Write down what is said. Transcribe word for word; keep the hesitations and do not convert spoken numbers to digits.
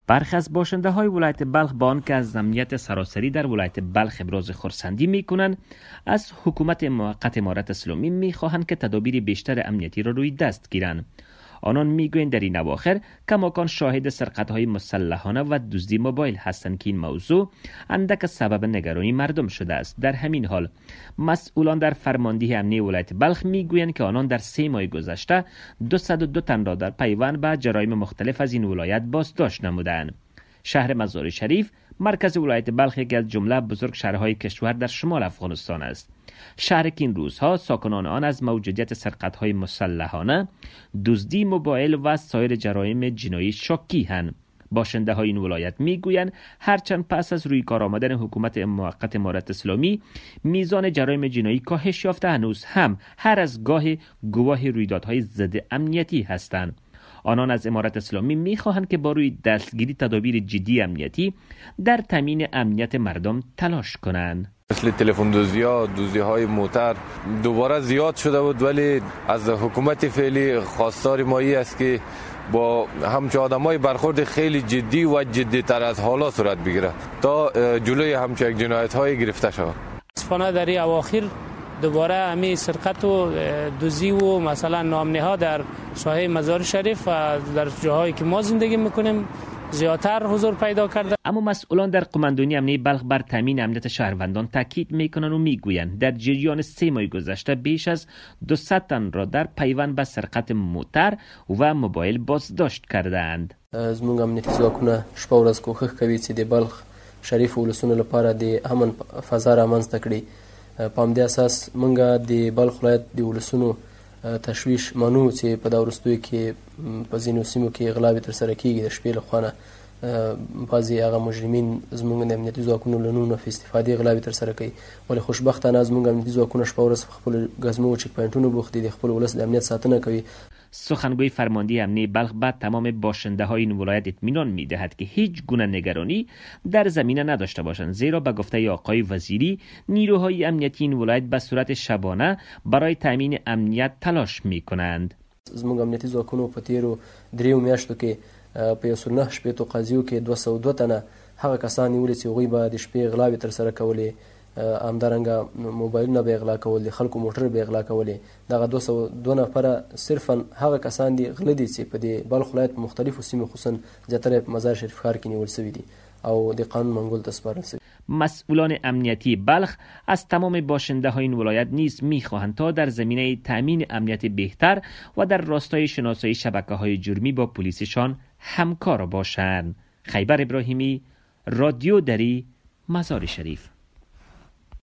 برخی از باشنده های ولایت بلخ با آنکه از امنیت سراسری در ولایت بلخ ابراز خرسندی می کنند، از حکومت موقت امارت اسلامی می خواهند که تدابیر بیشتر امنیتی را روی دست گیرند. آنان میگویند در این اواخر کماکان شاهد سرقت‌های مسلحانه و دزدی موبایل هستند که این موضوع اندک سبب نگرانی مردم شده است. در همین حال مسئولان در فرماندهی امنیتی ولایت بلخ میگویند که آنان در سه ماه گذشته دویست و دو تن را در پیوند به جرایم مختلف از این ولایت بازداشت نمودند. شهر مزار شریف مرکز ولایت بلخ یکی از جمله بزرگ شهرهای کشور در شمال افغانستان است. شهر که این روزها ساکنان آن از موجودیت سرقت‌های مسلحانه، دزدی موبایل و سایر جرایم جنایی شاکی هستند. باشنده های این ولایت میگویند هرچند پس از روی کار آمدن حکومت موقت امارت اسلامی میزان جرایم جنایی کاهش یافته، هنوز هم هر از گاه گواه رویدادهای ضد امنیتی هستند. آنان از امارت اسلامی میخواهند که با روی دستگیری تدابیر جدی امنیتی در تامین امنیت مردم تلاش کنند. مثل تلفن دزدی‌ها، دزدی‌های موتر دوباره زیاد شده بود، ولی از حکومت فعلی خواستار ما این است که با همچه آدمای برخورد خیلی جدی و جدی‌تر از حالا صورت بگیره تا جلوی همچه جنایت‌های گرفته شود. متاسفانه در این اواخر دوباره همین سرقت و دزدی و مثلا ناامنی‌ها در ساحه مزار شریف و در جاهایی که ما زندگی میکنیم زیادتر حضور پیدا کرده. اما مسئولان در قماندانی امنیتی بلخ بر تامین امنیت شهروندان تاکید میکنند و میگویند در جریان سه ماه گذشته بیش از دویست تن را در پیوند به سرقت موتر و موبایل بازداشت کردند. زموږ امنیتي ځواکونه شپه ورځ کوښښ کوي چې د بلخ شریف ولسونو لپاره د امن فضا رامنځته کړي. په همدې اساس موږ د بلخ ولایت د ولسونو تشویش منو چې په دا وروستیو کې په ځینو سیمو کې غلاوې ترسره کېږي د شپې لخوا نه. بعضې هغه مجرمین زموږ د امنیتي ځواکونو له نوم نه په استفادې غلاوې ترسره کوي، ولې خوشبختانه زموږ امنیتي ځواکونه شپه ورځ په خپلو ګزمو او چک پواینټونو بوخت دي، د خپل ولس د امنیت ساتنه کوي. سخنگوی فرماندهی امنیتی بلخ به تمام باشنده های این ولایت اطمینان می‌دهد که هیچ گونه نگرانی در زمینه نداشته باشند، زیرا به گفته آقای وزیری نیروهای امنیتی این ولایت به صورت شبانه برای تامین امنیت تلاش می‌کنند. زموږ امنیتي ځواکونو په تیرو دریو میاشتو کې په یو سل نه شپېتو قضیو کې دوه سوه دوه تنه هغه کسان نیولي چې هغوی به د شپې غلاوې ترسره کولې، همدارنګه موبایلونه به یې غلا کول، د خلکو موټر به یې غلا کولې. دغه دوه سوه دوه نفره صرفا هغه کسان دي غله دي چې په دې بلخ ولایت په مختلفو سیمو خصوصا زیاتره په مزار شریف ښار کې نیول سوي دي او د قانون منګول ته سپارل سوي. مسئولان امنیتی بلخ از تمام باشنده های این ولایت نیز میخواهند تا در زمینه تامین امنیت بهتر و در راستای شناسایی شبکه های جرمی با پلیسشان همکار باشند. خیبر ابراهیمی، رادیو دری، مزار شریف.